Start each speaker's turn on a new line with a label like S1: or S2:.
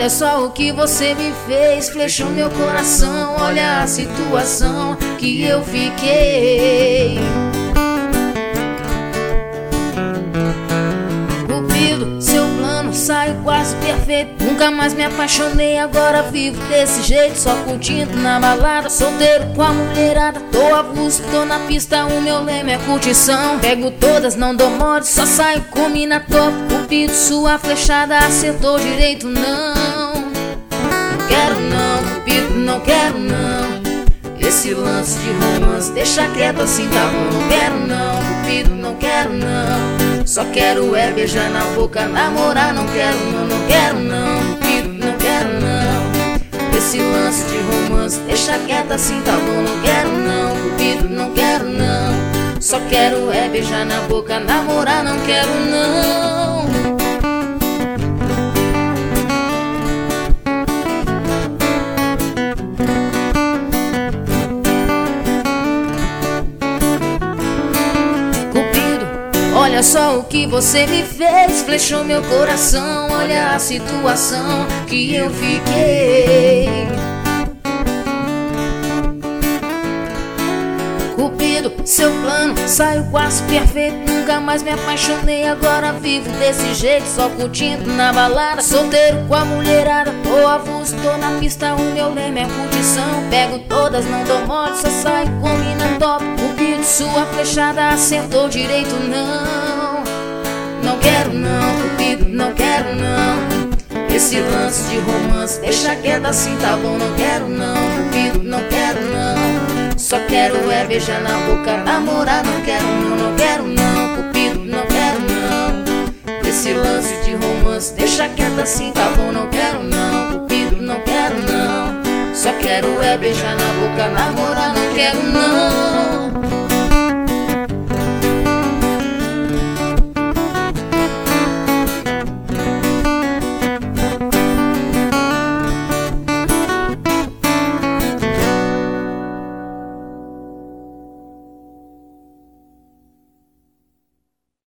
S1: Olha só o que você me fez, flechou meu coração. Olha a situação que eu fiquei. Cupido, seu plano saiu quase perfeito. Nunca mais me apaixonei, agora vivo desse jeito. Só curtindo na balada, solteiro com a mulherada. Tô avulso, tô na pista, o meu lema é curtição. Pego todas, não dou mole, só saio com mina top. Cupido, sua flechada acertou direito, não. Não quero não, Cupido, não quero não. Esse lance de romance, deixa quieto assim, tá bom. Não quero não, Cupido, não quero não. Só quero é beijar na boca, namorar. Não quero não, não quero não, Cupido, não quero não. Esse lance de romance, deixa quieto assim, tá bom. Não quero não, Cupido, não quero não. Só quero é beijar na boca, namorar. Não quero não. Olha só o que você me fez, flechou meu coração. Olha a situação que eu fiquei. Cupido, seu plano saiu quase perfeito. Nunca mais me apaixonei, agora vivo desse jeito. Só curtindo na balada, solteiro com a mulherada. Tô avulso, tô na pista, o meu lema é curtição. Pego todas, não dou mole, só saio com mina top. Cupido, sua flechada acertou direito, não. Não quero não, Cupido, não quero não. Esse lance de romance, deixa quieto assim, tá bom. Não quero não, Cupido, não quero não. Só quero é beijar na boca, namorar. Não quero não, não quero não, Cupido, não quero não. Esse lance de romance, deixa quieto assim, tá bom. Não quero não, Cupido, não quero não. Só quero é beijar na boca, namorar. Não quero não.